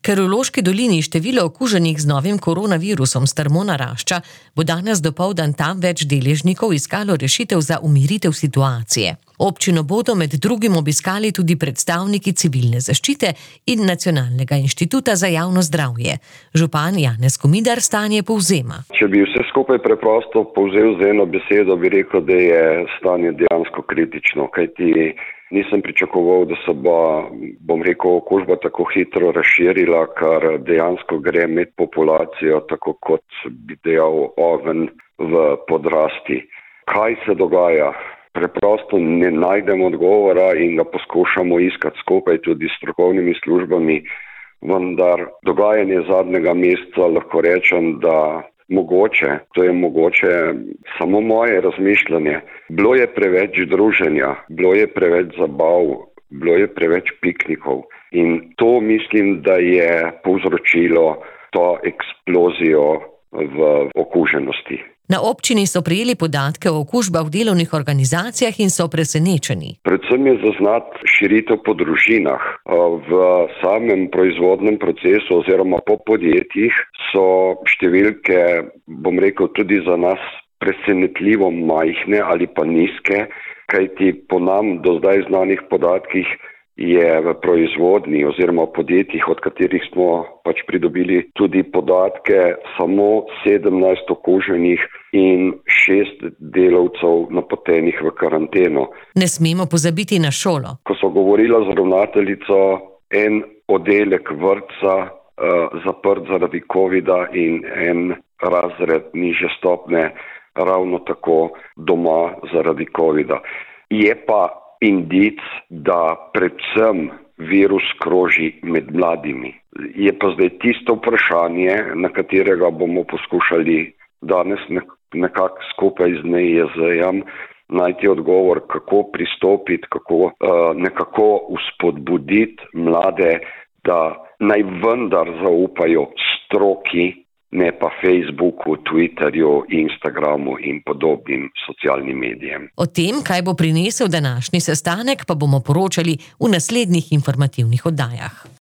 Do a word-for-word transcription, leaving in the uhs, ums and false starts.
Ker v Loški dolini število okuženih z novim koronavirusom strmo narašča, bo danes dopoldan tam več deležnikov iskalo rešitev za umiritev situacije. Občino bodo med drugim obiskali tudi predstavniki civilne zaščite in Nacionalnega inštituta za javno zdravje. Župan Janez Komidar stanje povzema. Če bi vse skupaj preprosto povzel z eno besedo, bi rekel, da je stanje dejansko kritično, kajti nisem pričakoval, da se bo, bom rekel, okužba tako hitro razširila, kar dejansko gre med populacijo, tako kot bi dejal oven v podrasti. Kaj se dogaja? Preprosto ne najdemo odgovora in ga poskušamo iskati skupaj tudi s strokovnimi službami, vendar dogajanje zadnjega meseca lahko rečem, da mogoče, to je mogoče samo moje razmišljanje, bilo je preveč druženja, bilo je preveč zabav, bilo je preveč piknikov in to mislim, da je povzročilo to eksplozijo v okuženosti. Na občini so prejeli podatke o okužbah v delovnih organizacijah in so presenečeni. Predvsem je zaznati širitev po družinah. V samem proizvodnem procesu oziroma po podjetjih so številke, bom rekel, tudi za nas presenetljivo majhne ali pa nizke, kajti po nam do zdaj znanih podatkih je v proizvodni oziroma podjetjih, od katerih smo pač pridobili tudi podatke, samo sedemnajst okuženih in šest delavcev napotenih v karanteno. Ne smemo pozabiti na šolo. Ko so govorila z ravnateljico, en oddelek vrtca uh, zaprt zaradi covida in en razred nižje stopne ravno tako doma zaradi covida. Je pa indic, da predvsem virus kroži med mladimi. Je pa zdaj tisto vprašanje, na katerega bomo poskušali danes nekako skupaj z N I J Z-jem najti odgovor, kako pristopiti, kako uh, nekako uspodbuditi mlade, da naj vendar zaupajo stroki, ne pa Facebooku, Twitterju, Instagramu in podobnim socialnim medijem. O tem, kaj bo prinesel današnji sestanek, pa bomo poročali v naslednjih informativnih oddajah.